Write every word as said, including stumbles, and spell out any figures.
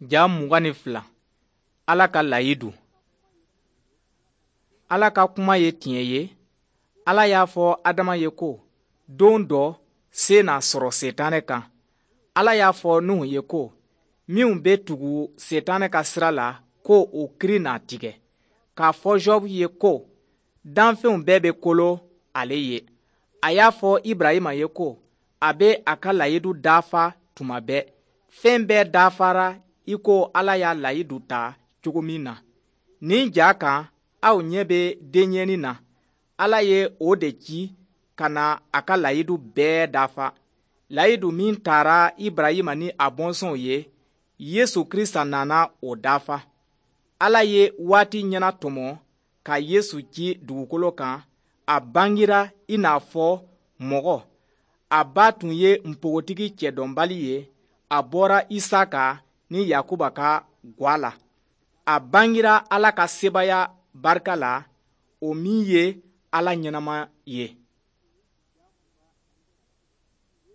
Ja mugan ni fila Ala ka layidu. Ala ka kuma ye tiɲɛ ye. Ala y'a fɔ Adama ye ko don dɔ se n'a sɔrɔ Setanɛ kan. Ala y'a fɔ Nuhu ye ko minw be tugu Setanɛ ka sira la ko o kiiri n'a tigɛ. K'a fɔ Jobu ye ko danfɛnw bɛɛ be kolo ale ye. A y'a fɔ Ibrahima ye ko a be a ka layidu dafa tuma bɛɛ. Fɛn bɛɛ dafara i ko Ala y'a layidu ta cogo min na. Nin ja kan aw ɲɛ be denɲɛni na. Ala ye o de ci ka na a ka layidu bɛɛ dafa. Layidu min taara Ibrahima ni a bɔnsɔnw ye, Yesu Krista nana o dafa. Ala ye waati ɲɛna tɔmɔ ka Yesu ci dugukolo kan. A bangira i n'a fɔ mɔgɔ. A ba tun ye npogotigi cɛdɔnbali ye. A bɔra Isaka ni Yakuba ka gwa la. A bangira Ala ka sebaya barika la, o min ye Ala ɲɛnama ye.